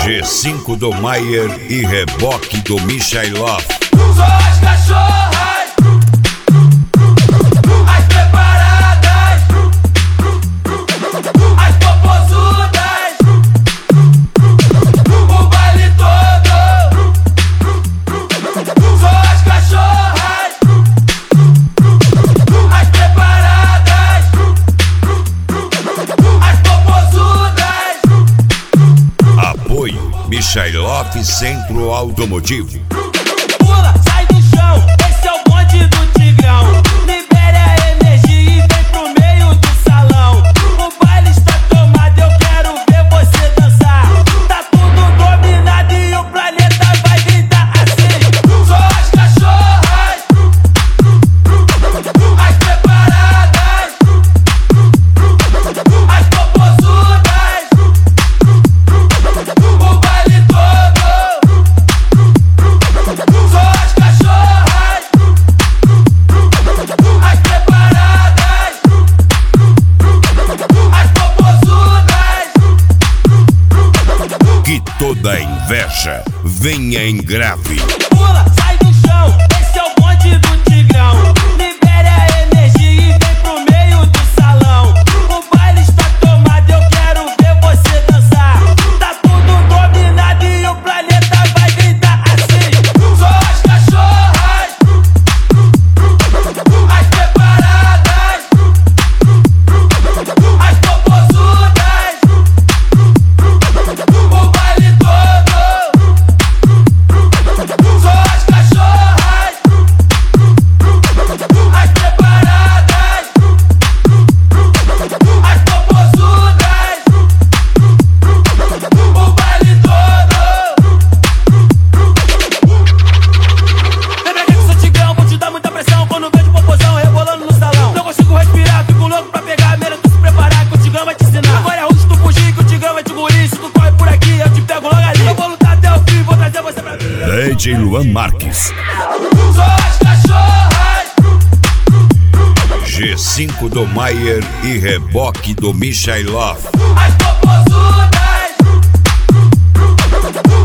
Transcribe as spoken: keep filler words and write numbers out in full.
G cinco do Maier e reboque do Michailov. Só as cachorras, as preparadas, as popozudas, o baile todo. Só as cachorras, as preparadas, as popozudas. Apoio Michailov Centro Automotivo. Pula, sai do chão, esse é o bonde do Tigrão. Libere a energia e vem pro meio do salão. O baile está tomado, eu quero ver você dançar. Tá tudo dominado e o planeta vai gritar assim. Só as cachorras, as preparadas, as popozudas, o baile todo. Só as cachorras, as preparadas, as popozudas. Que toda inveja venha em grave. Pula, sai do chão, esse é o bonde do Tigrão. Libere a energia e vem pro meio do salão. O baile está tomado, eu quero ver você dançar. Tá tudo dominado e o planeta vai gritar assim. Só as cachorras, as preparadas, as popozudas, o baile todo. Só as cachorras, as preparadas, as popozudas, o baile todo. Lembra que eu sou Tigrão, vou te dar muita pressão. Quando vejo popozão rebolando no salão, não consigo respirar, fico louco pra pegar. Melhor tu se preparar que o Tigrão vai te ensinar. Agora é ruim se tu fugir, que o Tigrão vai te engolir. Se tu corre por aqui, eu te pego logo ali. Eu vou lutar até o fim, vou trazer você pra mim. D J Luan Marques. Só as cachorras, G cinco do Maier e reboque do Michailov. as popozudas,